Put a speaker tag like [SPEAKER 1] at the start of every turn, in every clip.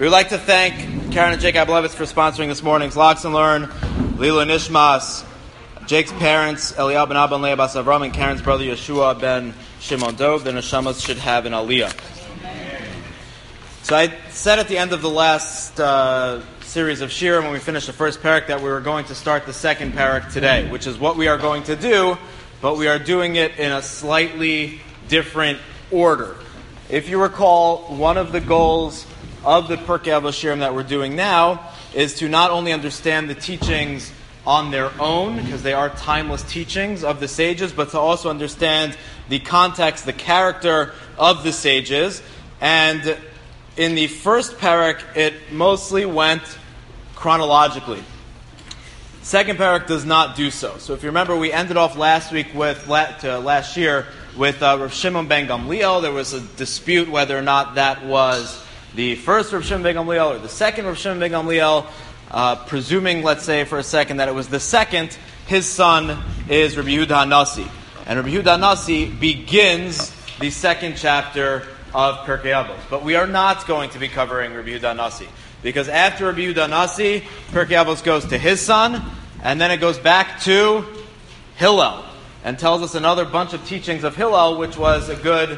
[SPEAKER 1] We would like to thank Karen and Jake Ablevitz for sponsoring this morning's Logs and Learn. Lila Nishmas, Jake's parents, Eliyahu ben Abba and Leah Bas Avram, and Karen's brother Yeshua ben Shimon Dov. Their neshamas should have an aliyah. So I said at the end of the last series of shirim, when we finished the first parak, that we were going to start the second parak today, which is what we are going to do, but we are doing it in a slightly different order. If you recall, one of the goals of the Pirkei Avos shirim that we're doing now is to not only understand the teachings on their own, because they are timeless teachings of the sages, but to also understand the context, the character of the sages. And in the first parak, it mostly went chronologically. Second parak does not do so. So if you remember, we ended off last year with Rav Shimon ben Gamliel. There was a dispute whether or not that was the first Rav Shimon ben Gamliel or the second Rav Shimon ben Gamliel. Presuming, let's say for a second, that it was the second, his son is Rabbi Yehuda HaNasi. And Rabbi Yehuda HaNasi begins the second chapter of Pirkei Avos. But we are not going to be covering Rabbi Yehuda HaNasi, because after Rabbi Yehuda HaNasi, Pirkei Avos goes to his son, and then it goes back to Hillel, and tells us another bunch of teachings of Hillel, which was a good,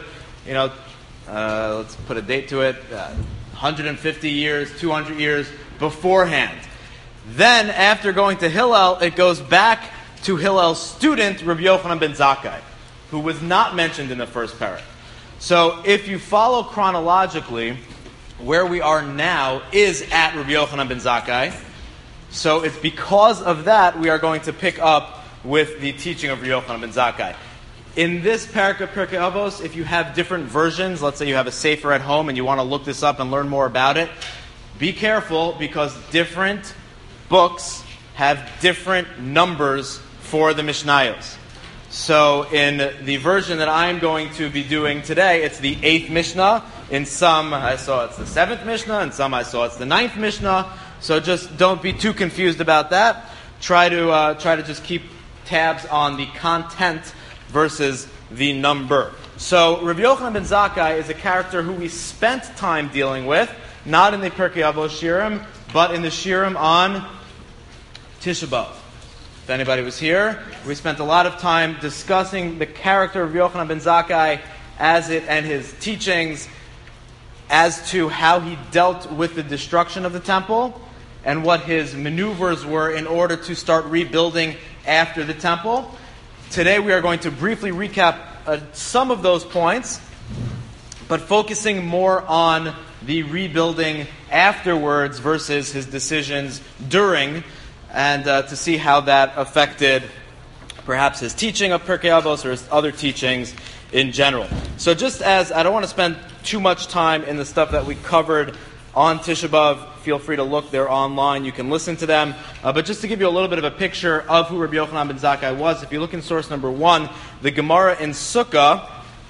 [SPEAKER 1] let's put a date to it, 150 years, 200 years beforehand. Then, after going to Hillel, it goes back to Hillel's student, Rabbi Yochanan ben Zakkai, who was not mentioned in the first parak. So, if you follow chronologically, where we are now is at Rabbi Yochanan ben Zakkai. So, it's because of that we are going to pick up with the teaching of Rabbi Yochanan ben Zakkai. In this parak of Pirkei Avos, if you have different versions, let's say you have a sefer at home and you want to look this up and learn more about it, be careful, because different books have different numbers for the Mishnayos. So in the version that I'm going to be doing today, it's the 8th Mishnah. In some, I saw it's the 7th Mishnah. In some, I saw it's the 9th Mishnah. So just don't be too confused about that. Try to just keep tabs on the content versus the number. So Rabbi Yochanan ben Zakkai is a character who we spent time dealing with, not in the Pirkei Avos shirim, but in the shirim on Tisha B'Av. If anybody was here, we spent a lot of time discussing the character of Yochanan ben Zakkai and his teachings as to how he dealt with the destruction of the temple and what his maneuvers were in order to start rebuilding after the temple. Today we are going to briefly recap some of those points, but focusing more on the rebuilding afterwards versus his decisions during, and to see how that affected perhaps his teaching of Pirkei Avos or his other teachings in general. So just as I don't want to spend too much time in the stuff that we covered on Tisha B'Av, feel free to look. They're online. You can listen to them. But just to give you a little bit of a picture of who Rabbi Yochanan ben Zakkai was, if you look in source number 1, the Gemara in Sukkah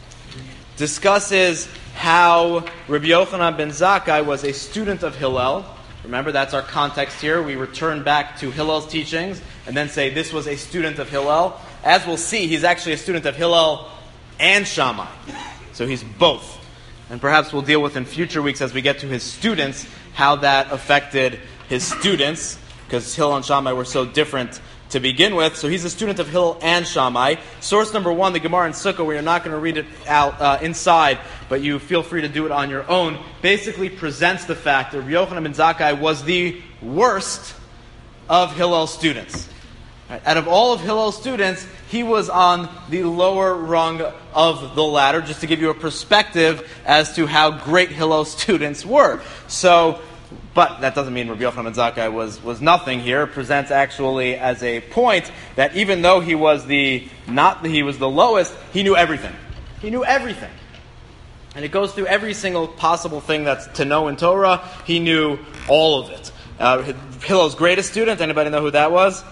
[SPEAKER 1] discusses how Rabbi Yochanan ben Zakkai was a student of Hillel. Remember, that's our context here. We return back to Hillel's teachings and then say this was a student of Hillel. As we'll see, he's actually a student of Hillel and Shammai. So he's both. And perhaps we'll deal with in future weeks as we get to his students how that affected his students, because Hillel and Shammai were so different to begin with. So he's a student of Hillel and Shammai. Source number 1, the Gemara in Sukkah, we are not going to read it out inside, but you feel free to do it on your own, basically presents the fact that Rabbi Yochanan ben Zakkai was the worst of Hillel's students. Right? Out of all of Hillel's students, he was on the lower rung of the ladder, just to give you a perspective as to how great Hillel's students were. So, but that doesn't mean Rabbi Yochanan ben Zakkai was nothing here. It presents actually as a point that even though he was the lowest, he knew everything. He knew everything. And it goes through every single possible thing that's to know in Torah. He knew all of it. Hillel's greatest student, anybody know who that was?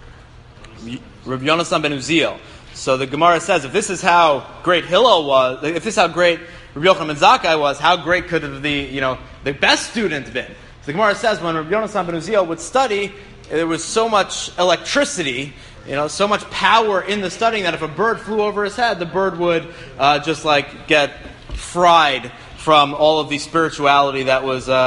[SPEAKER 1] Rabbi Yonasan ben Uziel. So the Gemara says, if this is how great Hillel was, if this is how great Rabbi Yochanan ben Zakkai was, how great could the best student been? So the Gemara says, when Rabbi Yonasan ben Uziel would study, there was so much electricity, so much power in the studying that if a bird flew over his head, the bird would just get fried from all of the spirituality that was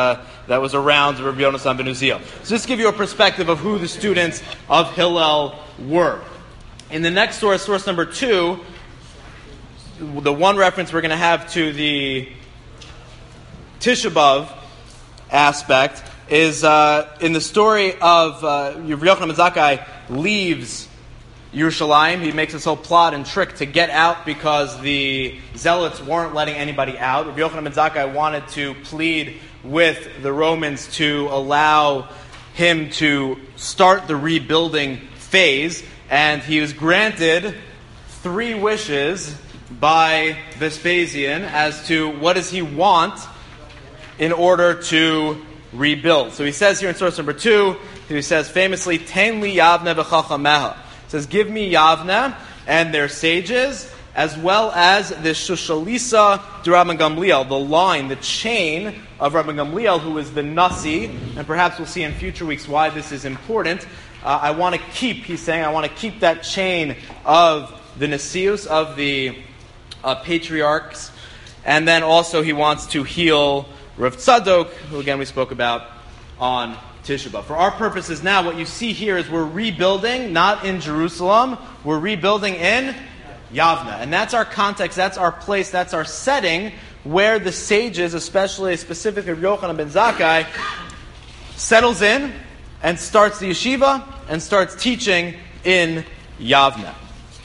[SPEAKER 1] that was around Rabbi Yonasan ben Uziel. So just to give you a perspective of who the students of Hillel were. In the next source number 2, the one reference we're going to have to the Tisha B'Av aspect is in the story of Rav Yochanan ben Zakkai leaves Yerushalayim. He makes this whole plot and trick to get out because the zealots weren't letting anybody out. Rav Yochanan ben Zakkai wanted to plead with the Romans to allow him to start the rebuilding phase, and he was granted 3 wishes by Vespasian as to what does he want in order to rebuild. So he says here in source number 2, he says famously, Ten li Yavne v'chachameha. Says, give me Yavne and their sages, as well as the Shushalisa to Rabban Gamliel, the line, the chain of Rabban Gamliel, who is the Nasi, and perhaps we'll see in future weeks why this is important. I want to keep, he's saying, I want to keep that chain of the Nasius, of the patriarchs, and then also he wants to heal Rav Tzadok, who again we spoke about on Tisha B'Av. For our purposes now, what you see here is we're rebuilding, not in Jerusalem, we're rebuilding in Yavne. And that's our context, that's our place, that's our setting, where the sages, especially specifically Yochanan ben Zakkai, settles in and starts the yeshiva and starts teaching in Yavne.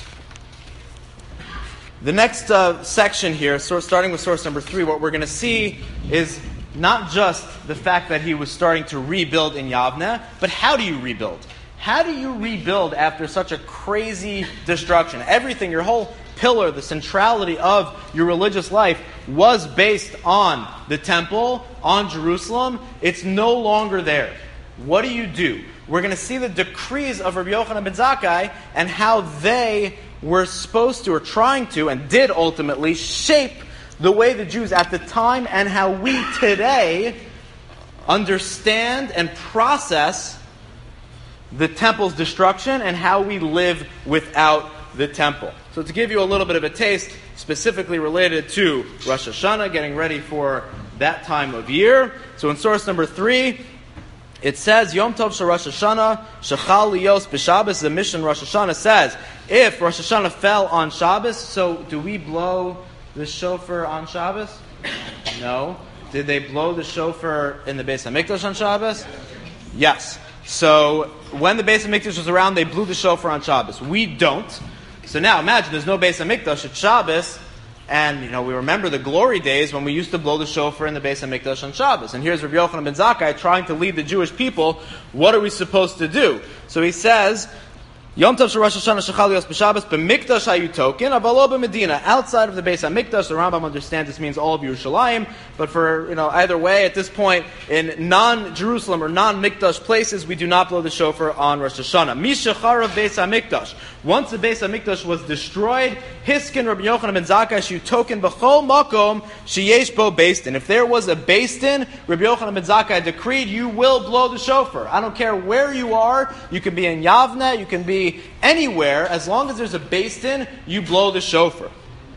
[SPEAKER 1] The next section here, starting with source number 3, what we're going to see is not just the fact that he was starting to rebuild in Yavne, but how do you rebuild? How do you rebuild after such a crazy destruction? Everything, your whole pillar, the centrality of your religious life was based on the temple, on Jerusalem. It's no longer there. What do? We're going to see the decrees of Rabbi Yochanan ben Zakkai and how they were supposed to, or trying to, and did ultimately shape the way the Jews at the time and how we today understand and process the temple's destruction and how we live without the temple. So to give you a little bit of a taste, specifically related to Rosh Hashanah, getting ready for that time of year. So in source number 3, it says, Yom Tov Shel Rosh Hashanah, Shechal Lios B'Shabbos. The Mishnah Rosh Hashanah says, if Rosh Hashanah fell on Shabbos, so do we blow the shofar on Shabbos? No. Did they blow the shofar in the Beis HaMikdash on Shabbos? Yes. So when the Beis HaMikdash was around, they blew the shofar on Shabbos. We don't. So now imagine there's no Beis HaMikdash at Shabbos, and we remember the glory days when we used to blow the shofar in the Beis HaMikdash on Shabbos. And here's Rabbi Yochanan ben Zakkai trying to lead the Jewish people. What are we supposed to do? So he says, Yom Tov Shel Rosh Hashanah Shechal Lios B'Shabbos B'Mikdash Hayutokin Avalo B'Medina. Outside of the Beis HaMikdash, the Rambam understands this means all of Yerushalayim. But for either way, at this point, in non-Jerusalem or non-Mikdash places, we do not blow the shofar on Rosh Hashanah. Mishacharav Beis HaMikdash. Once the Beis HaMikdash was destroyed, Hiskin Rabbi Yochanan ben Zakkai Sheyutokin B'Chol Makom Sheyesh Bo Beis Din. If there was a Beis Din, Rabbi Yochanan ben Zakkai decreed, you will blow the shofar. I don't care where you are. You can be in Yavne, you can be anywhere, as long as there's a Beis Din, you blow the shofar.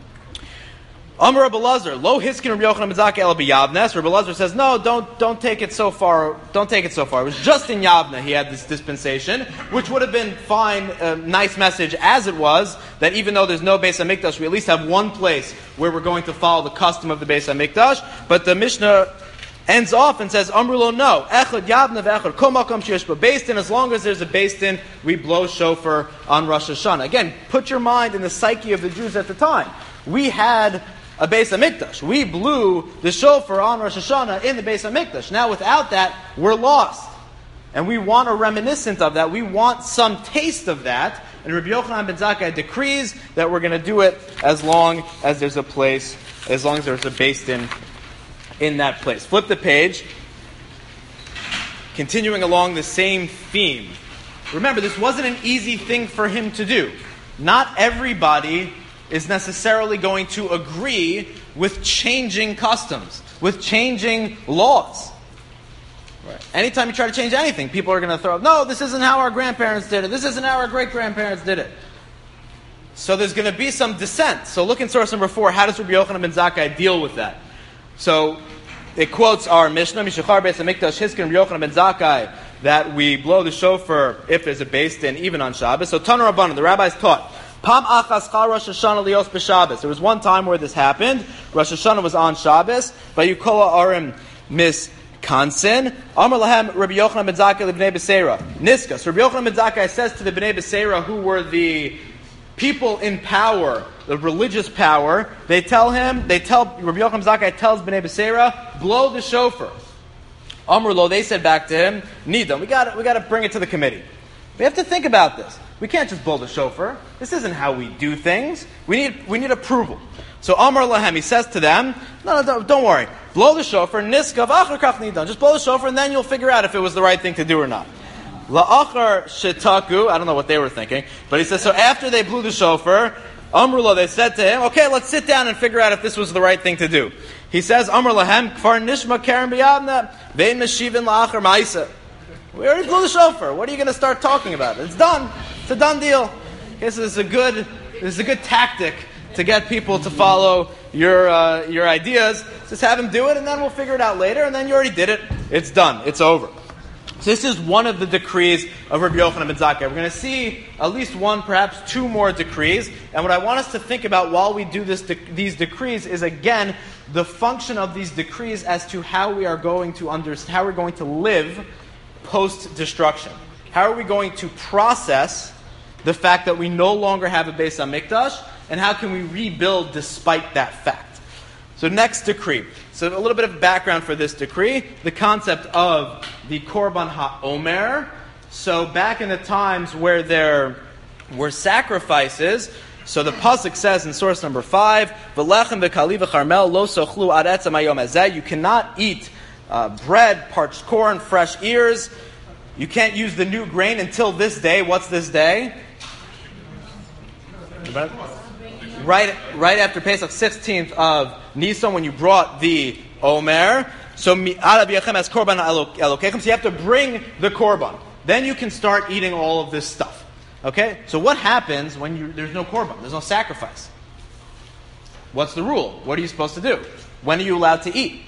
[SPEAKER 1] Amar Rabbi Elazar, lo hiskin Rabbi Yochanan ben Zakkai el b'Yavnes. Rabbi Elazar says, no, don't take it so far. Don't take it so far. It was just in Yavne he had this dispensation, which would have been fine, a nice message as it was, that even though there's no Beis HaMikdash, we at least have one place where we're going to follow the custom of the Beis HaMikdash. But the Mishnah ends off and says, Amrulo, no. Echad Yavne ve'echad kol makom sheyesh bo Beis Din. As long as there's a Beis Din, we blow shofar on Rosh Hashanah. Again, put your mind in the psyche of the Jews at the time. We had a Beis HaMikdash. We blew the shofar on Rosh Hashanah in the Beis HaMikdash. Now without that, we're lost. And we want a reminiscent of that. We want some taste of that. And Rabbi Yochanan ben Zakkai decrees that we're going to do it as long as there's a place, as long as there's a Beis Din in that place. Flip the page. Continuing along the same theme. Remember, this wasn't an easy thing for him to do. Not everybody is necessarily going to agree with changing customs, with changing laws. Right. Anytime you try to change anything, people are going to throw up, no, this isn't how our grandparents did it. This isn't how our great-grandparents did it. So there's going to be some dissent. So look in source number 4. How does Rabbi Yochanan ben Zakkai deal with that? So it quotes our Mishnah, Mishachar Beis HaMikdash Hiskin Yochanan ben Zakkai, that we blow the shofar if there's a Beis Din, even on Shabbos. So Tana Rabbanan, the rabbis taught, Pam achas chal Rosh Hashanah lios b'Shabbos. There was one time where this happened. Rosh Hashanah was on Shabbos. Vayukola arim mis kansin. Amar lahem Rabbi Yochanan ben Zakkai lebnei Beseira. Niskas. Rabbi Yochanan ben Zakkai says to the bnei Beseira, who were the people in power, the religious power, Rabbi Yochanan ben Zakkai tells bnei Beseira, blow the shofar. Amar lo, they said back to him, Nidam, we got to bring it to the committee. We have to think about this. We can't just blow the shofar. This isn't how we do things. We need approval. So Amar lahem, he says to them, no, don't worry. Blow the shofar, niskav achar kach nidam. Just blow the shofar and then you'll figure out if it was the right thing to do or not. La'achar shetaku, I don't know what they were thinking, but he says, so after they blew the shofar, Amrullah, they said to him, okay, let's sit down and figure out if this was the right thing to do. He says, Amr lahem, kfar nishma karen b'yadna, vein meshivin la'achar ma'isa. We already blew the shofar. What are you going to start talking about? It's done. It's a done deal. This is a good tactic to get people to follow your ideas. Just have them do it, and then we'll figure it out later, and then you already did it. It's done. It's over. So this is one of the decrees of Rabbi Yochanan ben Zakkai. We're going to see at least one, perhaps two more decrees. And what I want us to think about while we do these decrees is, again, the function of these decrees as to how we are going to how we're going to live post-destruction. How are we going to process the fact that we no longer have a Beis HaMikdash, and how can we rebuild despite that fact? So next decree. So a little bit of background for this decree, the concept of the Korban HaOmer. So back in the times where there were sacrifices, so the pasuk says in source number 5, "V'lechem v'kali v'charmel lo sochlu ad etzem hayom hazeh." You cannot eat bread, parched corn, fresh ears. You can't use the new grain until this day. What's this day? Right after Pesach, 16th of Nisan, when you brought the Omer. So you have to bring the Korban. Then you can start eating all of this stuff. Okay? So what happens when there's no Korban? There's no sacrifice. What's the rule? What are you supposed to do? When are you allowed to eat?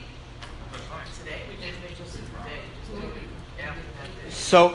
[SPEAKER 1] So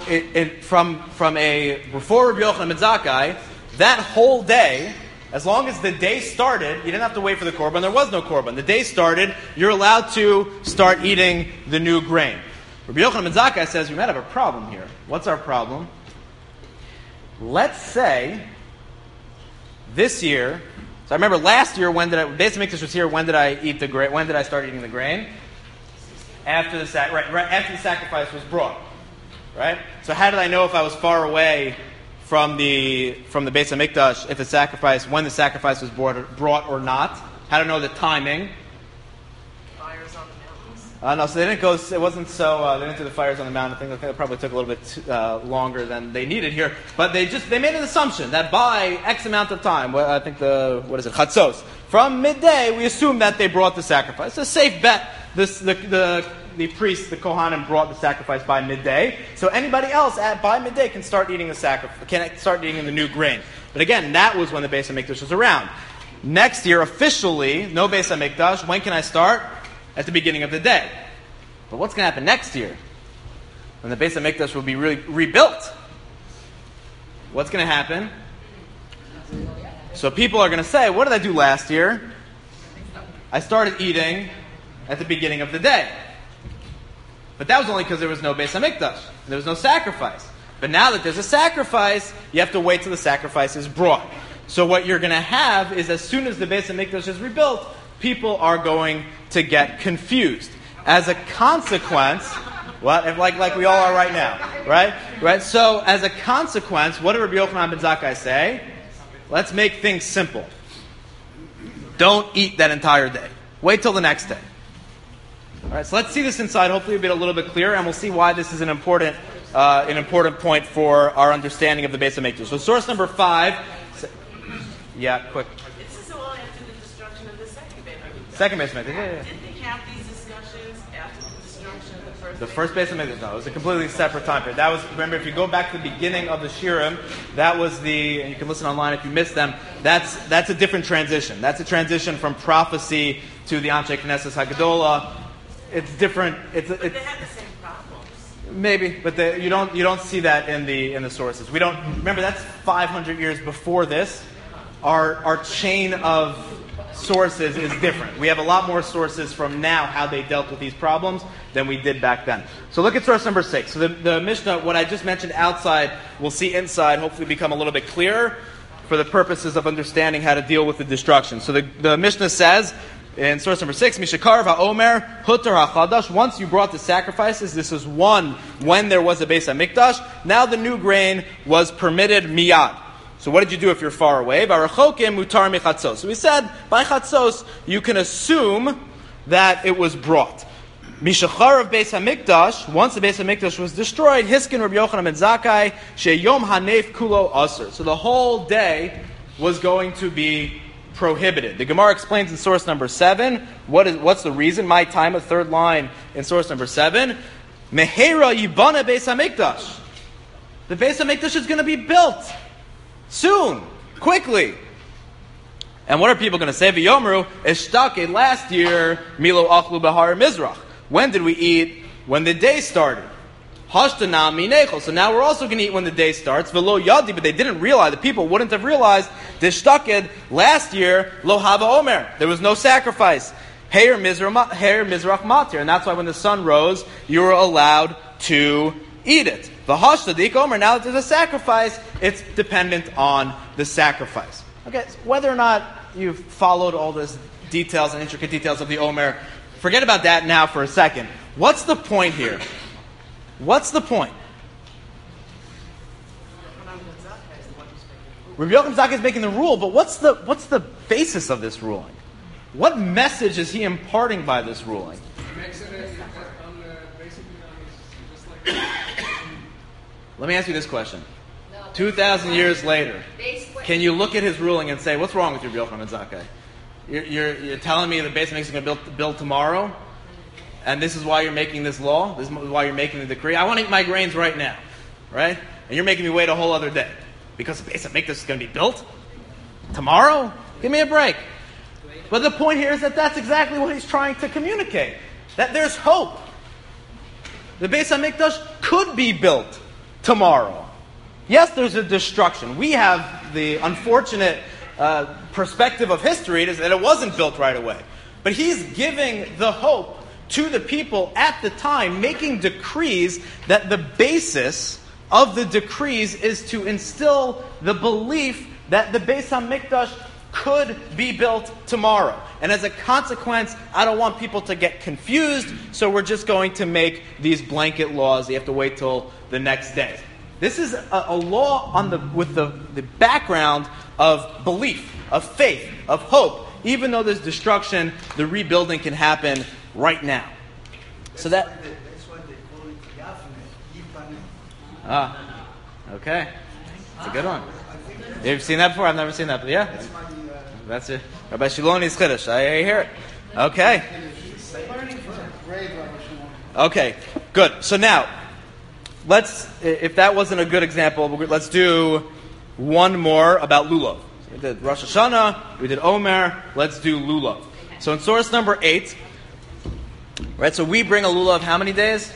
[SPEAKER 1] before Rabbi Yochanan ben Zakkai, that whole day, as long as the day started, you didn't have to wait for the Korban. There was no Korban. The day started, you're allowed to start eating the new grain. Rabbi Yochanan ben Zakkai says we might have a problem here. What's our problem? Let's say this year. So I remember last year, Beis HaMikdash was here. When did I eat the grain? When did I start eating the grain? After the after the sacrifice was brought. Right? So how did I know if I was far away from the Beis HaMikdash, when the sacrifice was brought or not? How to know the timing?
[SPEAKER 2] Fires on the mountains.
[SPEAKER 1] No, so they didn't go. It wasn't so. They didn't do the fires on the mountain. I think it probably took a little bit longer than they needed here. But they made an assumption that by X amount of time, I think Chatzos, from midday, we assume that they brought the sacrifice. It's a safe bet. The priest, the Kohanim, brought the sacrifice by midday. So anybody else by midday can start eating the new grain. But again, that was when the Beis HaMikdash was around. Next year, officially, no Beis HaMikdash. When can I start? At the beginning of the day. But what's going to happen next year? When the Beis HaMikdash will be really rebuilt. What's going to happen? So people are going to say, what did I do last year? I started eating at the beginning of the day. But that was only because there was no Beis HaMikdash. There was no sacrifice. But now that there's a sacrifice, you have to wait till the sacrifice is brought. So what you're going to have is, as soon as the Beis HaMikdash is rebuilt, people are going to get confused. As a consequence, like we all are right now, right? So as a consequence, what did Rabbi Yochanan ben Zakkai say? Let's make things simple. Don't eat that entire day. Wait till the next day. All right, so let's see this inside. Hopefully it'll be a little bit clearer, and we'll see why this is an important point for our understanding of the Beis HaMikdash. So source number 5. Yeah, quick.
[SPEAKER 2] This is all after the destruction of the second Beis HaMikdash.
[SPEAKER 1] Second Beis HaMikdash, yeah.
[SPEAKER 2] Did they have these discussions after the destruction of the first?
[SPEAKER 1] The first Beis HaMikdash, no, it was a completely separate time period. That was, remember, if you go back to the beginning of the Shirim, that was and you can listen online if you missed them, that's a different transition. That's a transition from prophecy to the Anshe Knesset HaGedolah. it's different.
[SPEAKER 2] But they had the same problems.
[SPEAKER 1] Maybe, but you don't see that in the sources. We don't remember that's 500 years before this. Our chain of sources is different. We have a lot more sources from now how they dealt with these problems than we did back then. So look at source number 6. So the Mishnah, what I just mentioned outside, we'll see inside. Hopefully, become a little bit clearer for the purposes of understanding how to deal with the destruction. So the Mishnah says. In source number 6, Mishakar va'omer hutar hachadash. Once you brought the sacrifices, this is one when there was a Beis HaMikdash. Now the new grain was permitted miyad. So what did you do if you're far away? V'arachokim mutar michatzos. So we said by chatzos you can assume that it was brought. Mishachar of Beis HaMikdash. Once the Beis HaMikdash was destroyed, Hiskin Rabbi Yochanan ben Zakkai sheyom hanef kulo aser. So the whole day was going to be prohibited. The Gemara explains in source number 7, what's the reason? My time, a third line in source number 7. Mehera yibana Beis HaMikdash. The Beis HaMikdash is going to be built soon, quickly. And what are people going to say? V'yomru eshtake last year milo achlu behar mizrach. When did we eat? When the day started. Hashtanam minechol. So now we're also going to eat when the day starts. V'lo yadi, but they didn't realize. The people wouldn't have realized. Dishtaked last year lo hava omer. There was no sacrifice. Heir mizrach matir, and that's why when the sun rose, you were allowed to eat it. V'hashtadik omer. Now that there's a sacrifice, it's dependent on the sacrifice. Okay, so whether or not you've followed all those details and intricate details of the omer, forget about that now for a second. What's the point here? What's the point? Rabbi Yochanan ben Zakkai is making the rule, but what's the basis of this ruling? What message is he imparting by this ruling? Let me ask you this question. 2,000 years later, can you look at his ruling and say, what's wrong with Rabbi Yochanan ben Zakkai? You're telling me the Beis HaMikdash is going to build tomorrow? And this is why you're making this law? This is why you're making the decree? I want to eat my grains right now. Right? And you're making me wait a whole other day. Because the Beis HaMikdash is going to be built? Tomorrow? Give me a break. But the point here is that that's exactly what he's trying to communicate. That there's hope. The Beis HaMikdash could be built tomorrow. Yes, there's a destruction. We have the unfortunate perspective of history is that it wasn't built right away. But he's giving the hope to the people at the time, making decrees that the basis of the decrees is to instill the belief that the Beis HaMikdash could be built tomorrow. And as a consequence, I don't want people to get confused, so we're just going to make these blanket laws. You have to wait till the next day. This is a law with the background of belief, of faith, of hope. Even though there's destruction, the rebuilding can happen right now. So that's
[SPEAKER 3] why they call it Yifane.
[SPEAKER 1] Okay. It's a good one. You've seen that before? I've never seen that, but yeah. That's it. Rabbi Shiloni's Chiddush. I hear it. Okay. Okay, good. So now, if that wasn't a good example, let's do one more about Lulav. So we did Rosh Hashanah, we did Omer, let's do Lulav. So in source number 8, right, so we bring a Lulav how many days?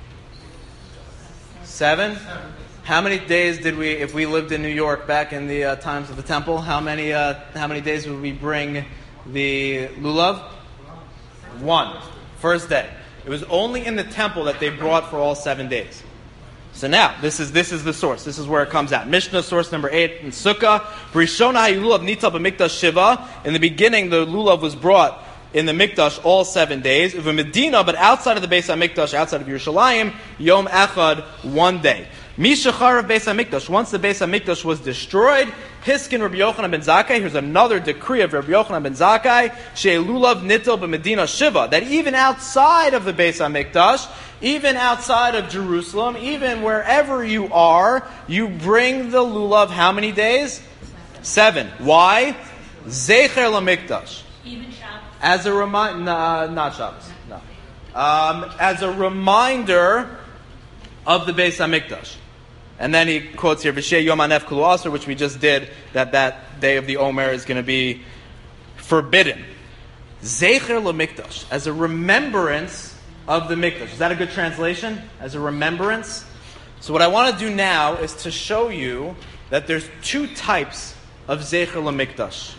[SPEAKER 1] 7? How many days did we, if we lived in New York back in the times of the temple, how many days would we bring the Lulav? 1. First day. It was only in the temple that they brought for all 7 days. So now, this is the source. This is where it comes out. Mishnah, source number 8, in Sukkah. Rishona lulav nitzal b'mikdash shiva. In the beginning, the lulav was brought in the mikdash all 7 days. Uva Medina, but outside of the Beis HaMikdash, outside of Yerushalayim, Yom Echad, 1 day. Mishachar of Beis HaMikdash. Once the Beis HaMikdash was destroyed, Hiskin Rabbi Yochanan ben Zakkai. Here's another decree of Rabbi Yochanan ben Zakkai. She'lulav nitzal b'Medina shiva. That even outside of the Beis HaMikdash, even outside of Jerusalem, even wherever you are, you bring the lulav how many days? 7. Why? Zecher LaMikdash.
[SPEAKER 2] Even Shabbos.
[SPEAKER 1] As a reminder, not Shabbos. No. As a reminder of the Beis HaMikdash. And then he quotes here, V'shei Yom Hanef Kulu Aser, which we just did, that day of the Omer is going to be forbidden. Zecher LaMikdash. As a remembrance of the Mikdash. Is that a good translation? As a remembrance? So what I want to do now is to show you that there's two types of Zecher LaMikdash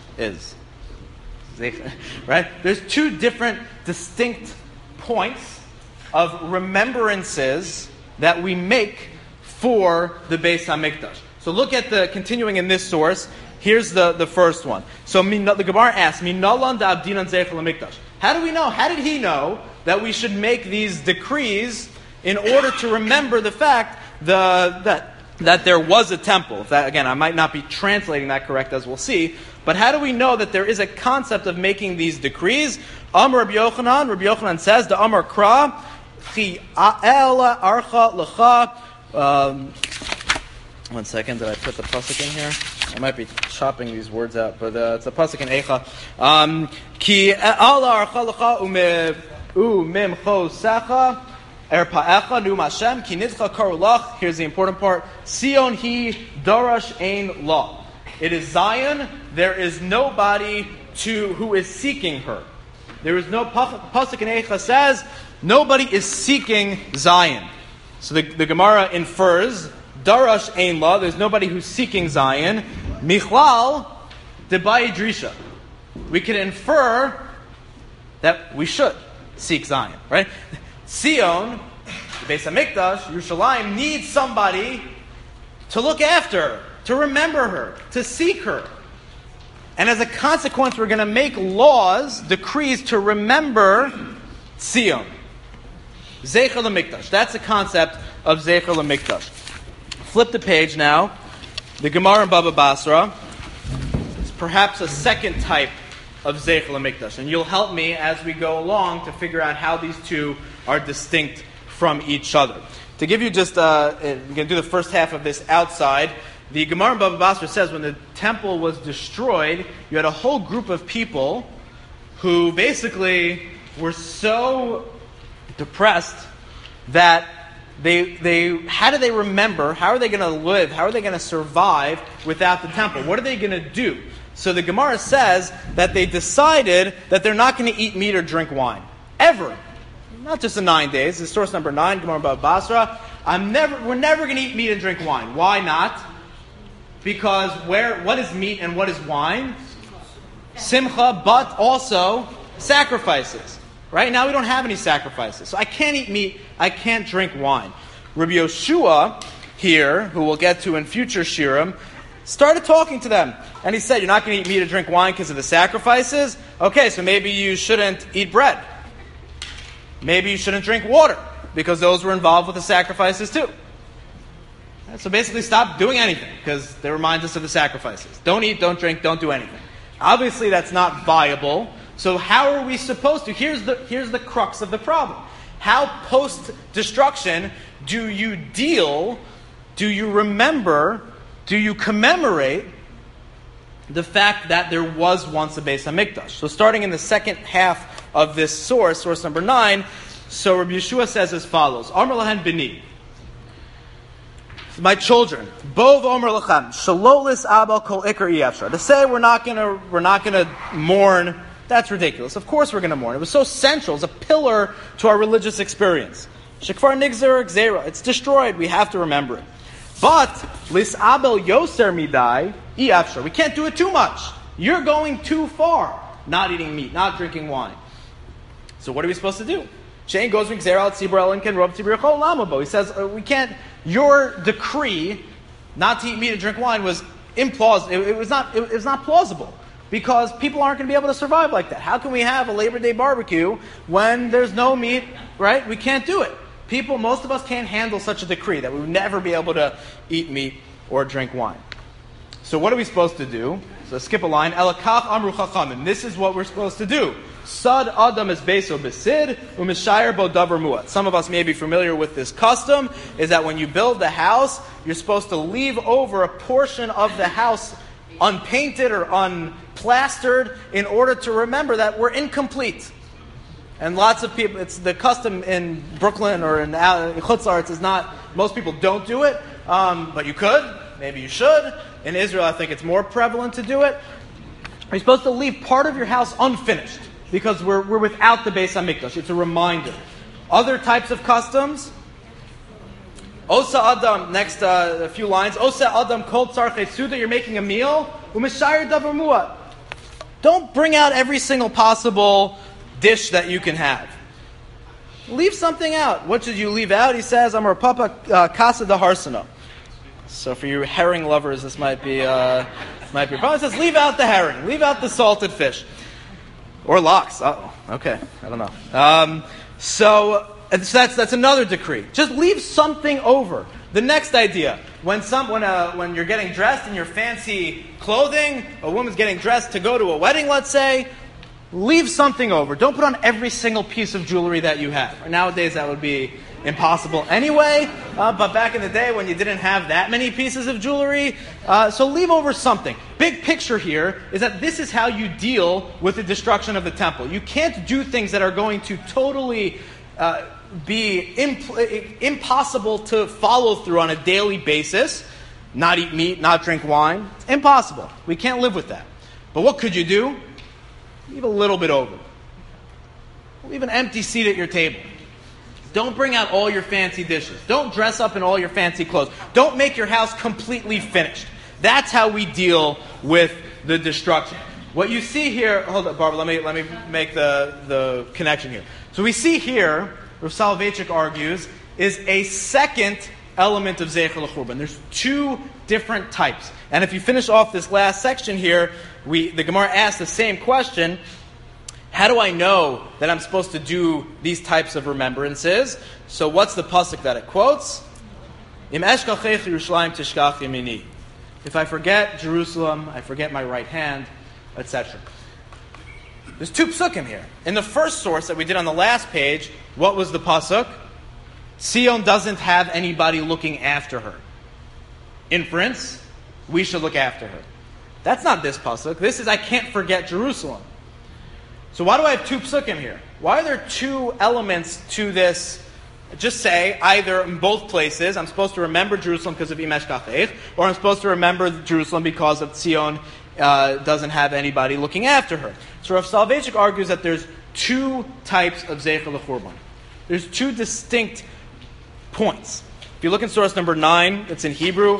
[SPEAKER 1] right? There's two different distinct points of remembrances that we make for the Beis HaMikdash. So look at continuing in this source. Here's the first one. So the Gemara asks, Minalan da'abdinan Zecher LaMikdash. How do we know? How did he know that we should make these decrees in order to remember the fact that there was a temple? Again, I might not be translating that correct, as we'll see. But how do we know that there is a concept of making these decrees? Amar Rabbi Yochanan says, the Amar Kra, Chi Ela Archa Lecha. One second, did I put the pasuk in here? I might be chopping these words out, but it's a pasuk in Eicha. Ki Ela Archa Lecha Umim Chosecha Erpa'echa Num Hashem Ki Nidcha Karulach. Here's the important part. Sion Hi Darash Ein La. It is Zion. There is nobody who is seeking her. There is no pasuk in Eicha says nobody is seeking Zion. So the Gemara infers Darash Ein La. There's nobody who's seeking Zion. Michlal Debai Drisha. We can infer that we should seek Zion, right? Sion, the Beis HaMikdash, Yerushalayim needs somebody to look after her, to remember her, to seek her. And as a consequence, we're going to make laws, decrees to remember Sion. Zecher LaMikdash. That's the concept of Zecher LaMikdash. Flip the page now. The Gemara in Baba Basra is perhaps a second type of Zecher LaMikdash. And you'll help me as we go along to figure out how these two are distinct from each other. To give you just, we're going to do the first half of this outside. The Gemara in Baba Basra says when the temple was destroyed, you had a whole group of people who basically were so depressed that how do they remember? How are they going to live? How are they going to survive without the temple? What are they going to do? So the Gemara says that they decided that they're not going to eat meat or drink wine. Ever. Not just in 9 days. This is source number 9, Gemara Baba Basra. We're never going to eat meat and drink wine. Why not? Because what is meat and what is wine? Simcha, but also sacrifices. Right now we don't have any sacrifices. So I can't eat meat, I can't drink wine. Rabbi Yoshua here, who we'll get to in future shirim, started talking to them. And he said, you're not going to eat meat or drink wine because of the sacrifices? Okay, so maybe you shouldn't eat bread. Maybe you shouldn't drink water because those were involved with the sacrifices too. So basically stop doing anything because they remind us of the sacrifices. Don't eat, don't drink, don't do anything. Obviously that's not viable. So how are we supposed to? Here's the crux of the problem. How post-destruction do you remember, do you commemorate the fact that there was once a Beis HaMikdash? So starting in the second half of this source number 9, so Rabbi Yeshua says as follows, Amar lahen bini, my children, Bov Omer Lachem, Shalolis Abel Kol Iker Iyafshar. To say we're not gonna mourn, that's ridiculous. Of course we're gonna mourn. It was so central, it's a pillar to our religious experience. Shekvar Nigzer Gzera, it's destroyed, we have to remember it. But Lis Abel Yoser Midai Iyafshar. We can't do it too much. You're going too far. Not eating meat, not drinking wine. So what are we supposed to do? Shane goes from Gzera al Tzibur Elinken Rob Tzibur Chol Lamabo. He says we can't. Your decree not to eat meat and drink wine was implausible. It was not plausible because people aren't going to be able to survive like that. How can we have a Labor Day barbecue when there's no meat? Right? We can't do it. Most of us can't handle such a decree that we would never be able to eat meat or drink wine. So what are we supposed to do? So skip a line. Elakach amru chachamim. This is what we're supposed to do. Sad adam is beso besid u'mishayer bo davar muat. Some of us may be familiar with this custom. Is that when you build the house, you're supposed to leave over a portion of the house unpainted or unplastered in order to remember that we're incomplete. And lots of people, it's the custom in Brooklyn or in Chutz La'aretz is not. Most people don't do it, but you could. Maybe you should. In Israel, I think it's more prevalent to do it. You're supposed to leave part of your house unfinished because we're without the Beis HaMikdash. It's a reminder. Other types of customs. Osa Adam, next a few lines. Osa Adam kol tzarchei suda, you're making a meal. Umeshayir davar muat. Don't bring out every single possible dish that you can have. Leave something out. What should you leave out? He says, Amar Papa Kasa da Harsana. So for you herring lovers, this might be a problem. It says, leave out the herring. Leave out the salted fish. Or lox. Uh-oh. Okay. I don't know. So that's another decree. Just leave something over. The next idea, when you're getting dressed in your fancy clothing, a woman's getting dressed to go to a wedding, let's say, leave something over. Don't put on every single piece of jewelry that you have. Nowadays, that would be impossible anyway. But back in the day, when you didn't have that many pieces of jewelry, so leave over something. Big picture here is that this is how you deal with the destruction of the temple. You can't do things that are going to totally be impossible to follow through on a daily basis. Not eat meat, not drink wine. It's impossible. We can't live with that. But what could you do? Leave a little bit over. Leave an empty seat at your table. Don't bring out all your fancy dishes. Don't dress up in all your fancy clothes. Don't make your house completely finished. That's how we deal with the destruction. What you see here, hold on, Barbara, let me make the connection here. So we see here, Rav Soloveitchik argues, is a second element of Zeicher L'Churban. There's two different types. And if you finish off this last section here, the Gemara asks the same question. How do I know that I'm supposed to do these types of remembrances? So what's the pasuk that it quotes? Im eshkachech Yerushalayim tishkach yamini. If I forget Jerusalem, I forget my right hand, etc. There's two psukim here. In the first source that we did on the last page, what was the pasuk? Sion doesn't have anybody looking after her. Inference, we should look after her. That's not this pasuk. This is, I can't forget Jerusalem. So why do I have two psukim here? Why are there two elements to this? Just say, either in both places, I'm supposed to remember Jerusalem because of Imesh Kachech, or I'm supposed to remember Jerusalem because of Sion doesn't have anybody looking after her. So Rav Soloveitchik argues that there's two types of Zeicher L'Churban. There's two distinct points. If you look in source number 9, it's in Hebrew.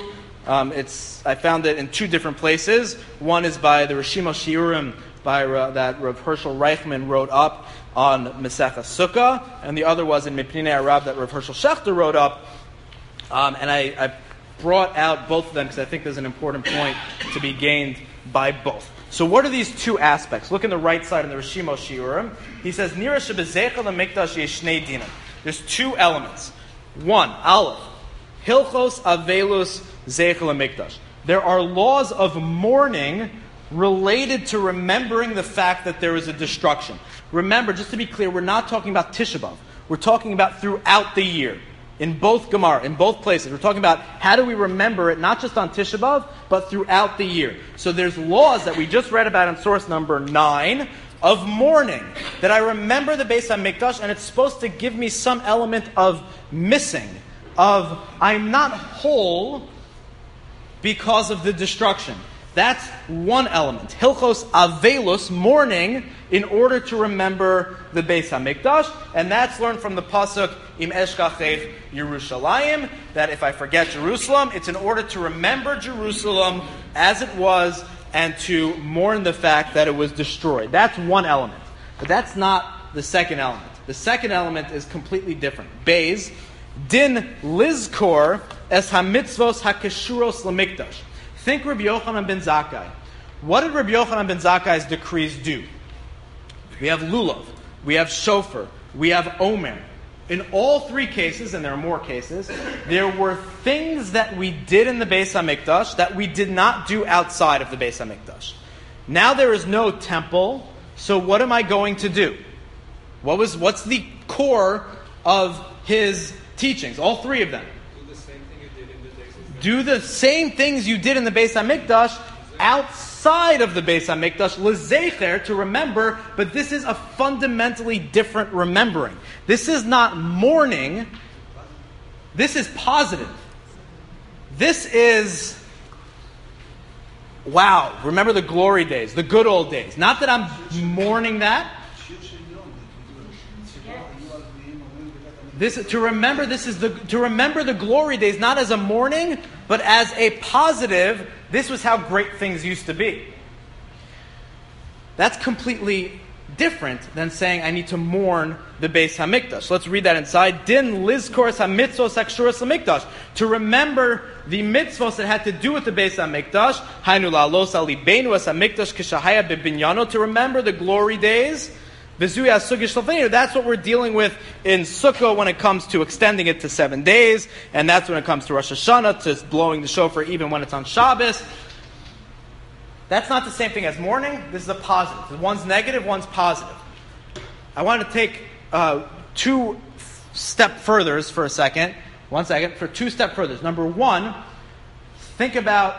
[SPEAKER 1] I found it in two different places. One is by the Rishima Shiurim that Rav Hershel Reichman wrote up on Masechah Sukkah, and the other was in Mipnei Arab that Rav Hershel Schachter wrote up. And I brought out both of them because I think there's an important point to be gained by both. So what are these two aspects? Look in the right side in the Rishima Shiurim. He says, Nira shebezeicha lemikdash yeshnei dinim. There's two elements. One, Aleph, Hilchos Avelus Zeicha Lemikdash. There are laws of mourning related to remembering the fact that there is a destruction. Remember, just to be clear, we're not talking about Tisha B'Av. We're talking about throughout the year. In both Gemara, in both places. We're talking about how do we remember it, not just on Tisha B'Av, but throughout the year. So there's laws that we just read about in source number 9 of mourning. That I remember the Beis HaMikdash, and it's supposed to give me some element of missing. Of, I'm not whole because of the destruction. That's one element. Hilchos Avelus, mourning, in order to remember the Beis HaMikdash. And that's learned from the pasuk, Im eshkachech Yerushalayim, that if I forget Jerusalem, it's in order to remember Jerusalem as it was and to mourn the fact that it was destroyed. That's one element. But that's not the second element. The second element is completely different. Beis, din lizkor es hamitzvos hakeshuros lemikdash. Think Rabbi Yochanan ben Zakkai. What did Rabbi Yochanan ben Zakkai's decrees do? We have lulav, we have shofar, we have omer. In all three cases, and there are more cases, there were things that we did in the Beis HaMikdash that we did not do outside of the Beis HaMikdash. Now there is no temple, so what am I going to do? What's the core of his teachings? All three of them. Do the same things you did in the Beis HaMikdash outside of the Beis HaMikdash, lezecher, to remember, but this is a fundamentally different remembering. This is not mourning. This is positive. This is, wow, remember the glory days, the good old days. Not that I'm mourning that. to remember the glory days, not as a mourning, but as a positive. This was how great things used to be. That's completely different than saying I need to mourn the Beis Hamikdash. Let's read that inside. Din lizkor hamitzvos hakshuras hamikdash. To remember the mitzvos that had to do with the Beis Hamikdash. Hainu la'alos al libeinu as hamikdash kishahaya bebinyano. To remember the glory days. That's what we're dealing with in Sukkah when it comes to extending it to 7 days, and that's when it comes to Rosh Hashanah, to blowing the shofar even when it's on Shabbos. That's not the same thing as mourning. This is a positive. One's negative, one's positive. I want to take 2 step furthers for a second. 1 second. For 2 step furthers. Number 1, think about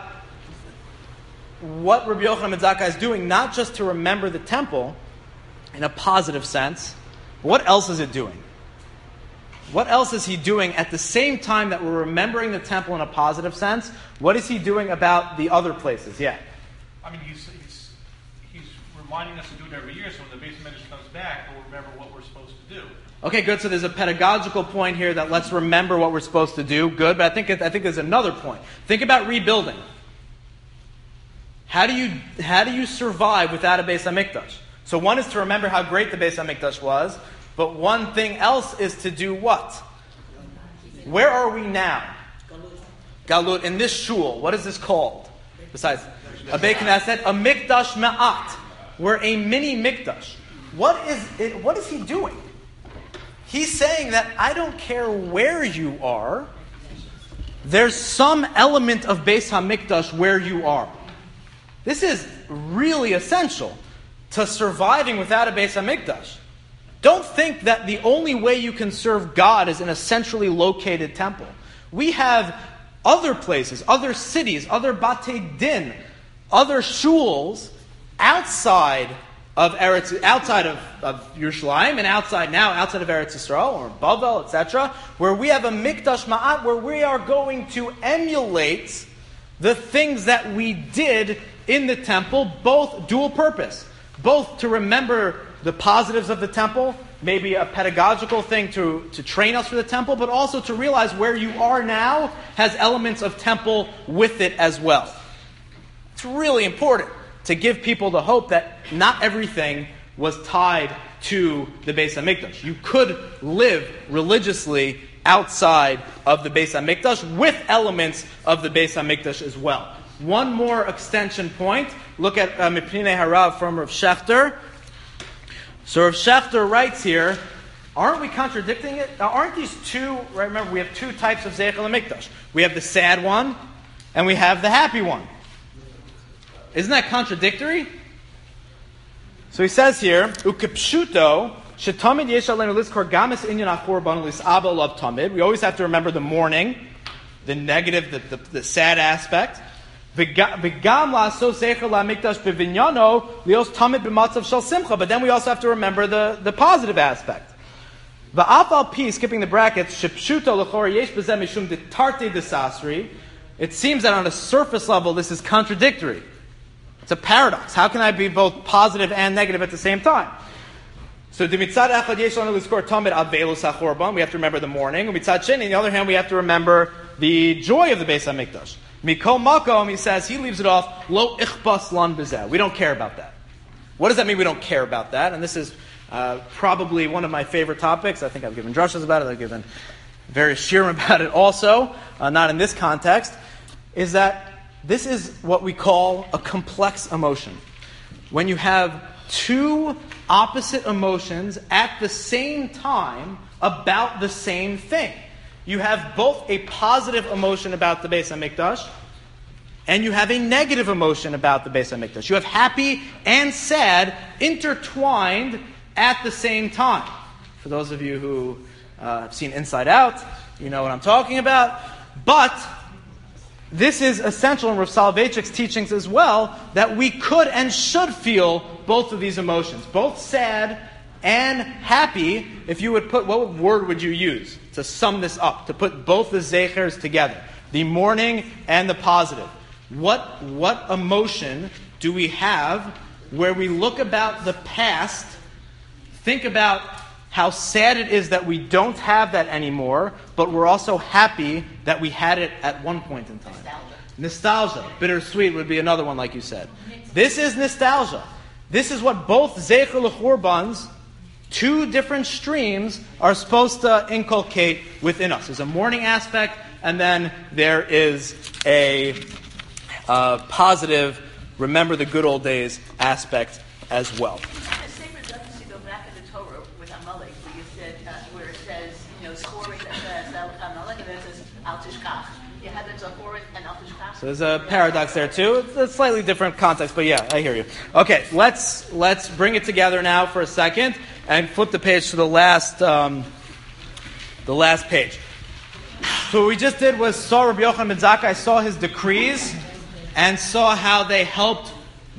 [SPEAKER 1] what Rabbi Yochanan ben Zakkai is doing, not just to remember the temple, in a positive sense. What else is it doing? What else is he doing at the same time that we're remembering the temple in a positive sense? What is he doing about the other places? Yeah.
[SPEAKER 4] I mean, he's reminding us to do it every year, so when the Beis Hamikdash comes back, we'll remember what we're supposed to do.
[SPEAKER 1] Okay, good. So there's a pedagogical point here that let's remember what we're supposed to do. Good, but I think there's another point. Think about rebuilding. How do you survive without a Beis Hamikdash? So one is to remember how great the Beis Hamikdash was, but one thing else is to do what? Where are we now? Galut. In this shul, what is this called? Besides a Beit Knesset, a Mikdash Ma'at. We're a mini Mikdash. What is he doing? He's saying that I don't care where you are, there's some element of Beis Hamikdash where you are. This is really essential to surviving without a Beis Hamikdash. Don't think that the only way you can serve God is in a centrally located temple. We have other places, other cities, other Batei Din, other shuls outside of Yerushalayim and outside of Eretz Yisrael or Bavel, etc., where we have a Mikdash Ma'at, where we are going to emulate the things that we did in the temple, both dual purpose. Both to remember the positives of the temple, maybe a pedagogical thing to train us for the temple, but also to realize where you are now has elements of temple with it as well. It's really important to give people the hope that not everything was tied to the Beis Hamikdash. You could live religiously outside of the Beis Hamikdash with elements of the Beis Hamikdash as well. One more extension point. Look at Mipnei Harav from Rav Shechter. So Rav Shechter writes here, aren't we contradicting it? Now, aren't these two, right? Remember, we have 2 types of Zeichel HaMikdash. We have the sad one, and we have the happy one. Isn't that contradictory? So he says here, Ukepshuto, shetamid yesh aleinu lizkor gamis inyan hachorban lis'aba olav tamid. We always have to remember the mourning, the negative, the sad aspect. But then we also have to remember the positive aspect. Skipping the brackets, it seems that on a surface level this is contradictory. It's a paradox. How can I be both positive and negative at the same time? So we have to remember the mourning. On the other hand, we have to remember the joy of the Beis Hamikdash. Mikol Makom, he says, he leaves it off, lo ichbas lan bezeh. We don't care about that. What does that mean we don't care about that? And this is probably one of my favorite topics. I think I've given drushes about it. I've given various shirim about it also, not in this context, is that this is what we call a complex emotion. When you have 2 opposite emotions at the same time about the same thing. You have both a positive emotion about the Beis Hamikdash, and you have a negative emotion about the Beis Hamikdash. You have happy and sad intertwined at the same time. For those of you who have seen Inside Out, you know what I'm talking about. But this is essential in Rav Soloveitchik's teachings as well, that we could and should feel both of these emotions, both sad and happy. If you would put, what word would you use to sum this up, to put both the zeichers together, the mourning and the positive? What emotion do we have where we look about the past, think about how sad it is that we don't have that anymore, but we're also happy that we had it at one point in time. Nostalgia. Bittersweet would be another one, like you said. This is nostalgia. This is what both Zecher L'Churbans, two different streams, are supposed to inculcate within us. There's a mourning aspect, and then there is a positive, remember the good old days aspect as well.
[SPEAKER 5] The same reduction to go back in the Torah with Amalek, where you said, where it says, scoring that says Amalek, and then it says Al Tishkach. You have the Zahorit and Al Tishkach.
[SPEAKER 1] So there's a paradox there too. It's a slightly different context, but yeah, I hear you. Okay, let's bring it together now for a second and flip the page to the last page. So what we just did was saw Rabbi Yochanan ben Zakkai, saw his decrees, and saw how they helped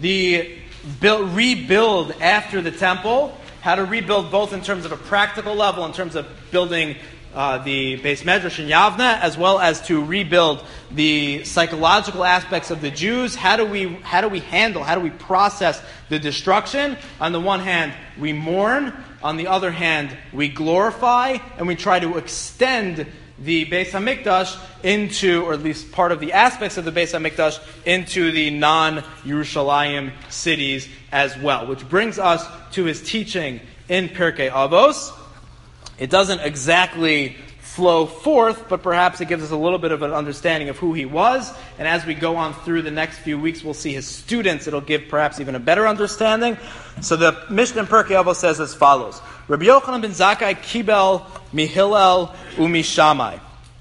[SPEAKER 1] rebuild after the temple, how to rebuild both in terms of a practical level, in terms of building the Beis Medrash in Yavne, as well as to rebuild the psychological aspects of the Jews. How do we process the destruction? On the one hand, we mourn. On the other hand, we glorify, and we try to extend the Beis HaMikdash into, or at least part of the aspects of the Beis HaMikdash, into the non-Yerushalayim cities as well. Which brings us to his teaching in Pirkei Avos. It doesn't exactly flow forth, but perhaps it gives us a little bit of an understanding of who he was. And as we go on through the next few weeks, we'll see his students. It'll give perhaps even a better understanding. So the Mishnah in Pirkei Avos says as follows. Rabbi Yochanan ben Zakkai kibel mihillel umishamai.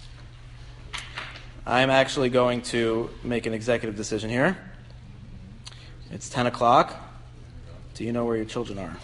[SPEAKER 1] I'm actually going to make an executive decision here. It's 10 o'clock. Do you know where your children are?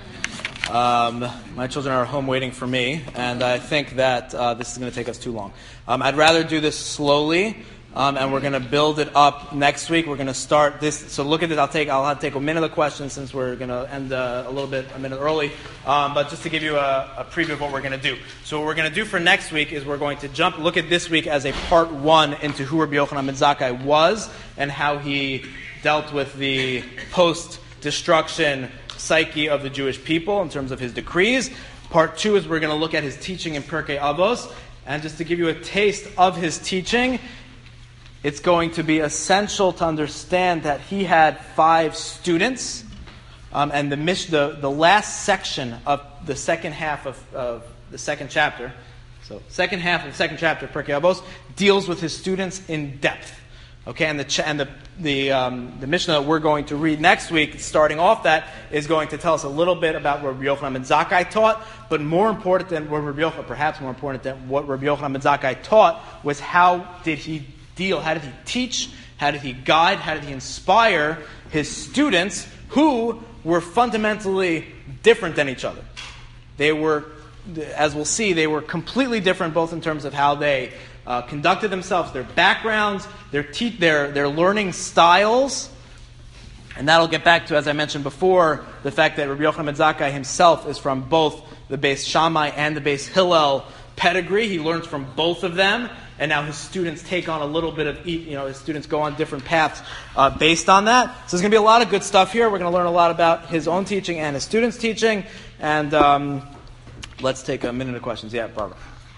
[SPEAKER 1] My children are home waiting for me, and I think that this is going to take us too long. I'd rather do this slowly, and we're going to build it up next week. We're going to start this. So look at this. I'll have to take a minute of questions since we're going to end a minute early. But just to give you a preview of what we're going to do. So what we're going to do for next week is we're going to look at this week as a part one into who Rabbi Yochanan ben Zakkai was and how he dealt with the post-destruction psyche of the Jewish people in terms of his decrees. Part two is we're going to look at his teaching in Pirkei Avos. And just to give you a taste of his teaching, it's going to be essential to understand that he had 5 students. And the last section of the second half of the second chapter, so second half of the second chapter of Pirkei Avos, deals with his students in depth. Okay, and the Mishnah that we're going to read next week, starting off that, is going to tell us a little bit about what Rabbi Yochanan ben Zakkai taught, but more important than what Rabbi Yochanan ben Zakkai taught was how did he teach, how did he guide, how did he inspire his students who were fundamentally different than each other. They were, as we'll see, they were completely different both in terms of how they conducted themselves, their backgrounds, their learning styles. And that'll get back to, as I mentioned before, the fact that Rabbi Yochanan ben Zakkai himself is from both the Beis Shammai and the Beis Hillel pedigree. He learns from both of them. And now his students take on a little bit of, his students go on different paths based on that. So there's going to be a lot of good stuff here. We're going to learn a lot about his own teaching and his students' teaching. And let's take a minute of questions. Yeah, Barbara.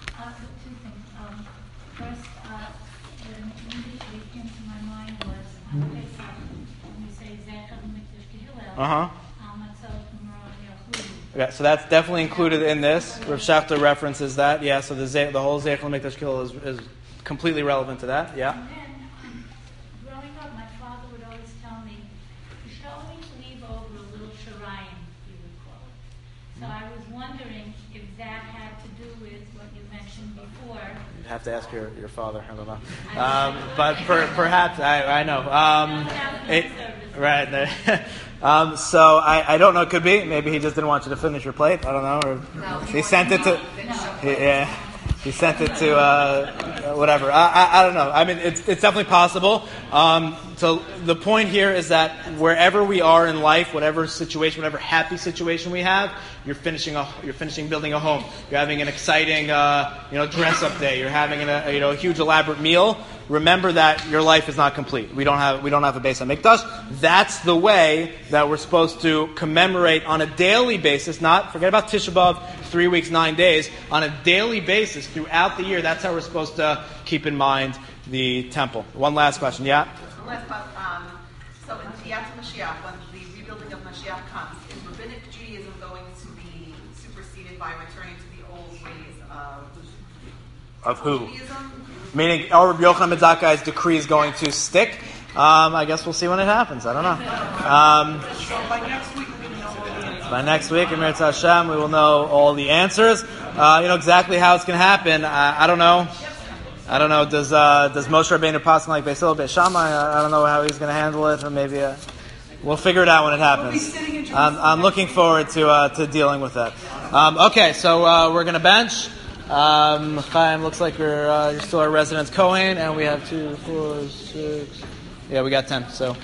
[SPEAKER 1] Okay, so that's definitely included in this. Rav Schachter references that. Yeah, so the whole Zecher L'Mikdash Kihilel is completely relevant to that. Yeah.
[SPEAKER 6] And then, growing up, my father would always tell me, you should always leave over a little sharayim, he would call it. So I was wondering if that had to do with what you mentioned before.
[SPEAKER 1] You'd have to ask your father. I don't know. But perhaps, I know. Right. So I don't know. It could be. Maybe he just didn't want you to finish your plate. I don't know. Or he sent it to. Yeah. He sent it to whatever. I don't know. I mean, it's definitely possible. So the point here is that wherever we are in life, whatever situation, whatever happy situation we have, you're finishing building a home. You're having an exciting dress up day. You're having a huge elaborate meal. remember that your life is not complete. We don't have a Beis HaMikdash. That's the way that we're supposed to commemorate on a daily basis. Not forget about Tisha B'av, 3 weeks, 9 days. On a daily basis throughout the year, that's how we're supposed to keep in mind the temple. One last question. Yeah.
[SPEAKER 2] Last part, so in Tiyat Mashiach, when the rebuilding of Mashiach comes, is Rabbinic Judaism going to be superseded by returning to the old ways
[SPEAKER 1] Of who?
[SPEAKER 2] Judaism?
[SPEAKER 1] Meaning, are Rabbi Yochanan ben Zakkai's decree is going to stick? I guess we'll see when it happens. I don't know.
[SPEAKER 3] So by next week, we're going to know all the answers.
[SPEAKER 1] By next week, Emir Hashem, we will know all the answers. Exactly how it's going to happen. I don't know. Does Moshe Rabbeinu pass like Beis Hillel, Beis Shammai? I don't know how he's going to handle it, or maybe we'll figure it out when it happens. I'm looking forward to dealing with that. Okay, so we're going to bench. Chaim, looks like you're still our resident Kohen, and we have 2, 4, 6. Yeah, we got 10. So.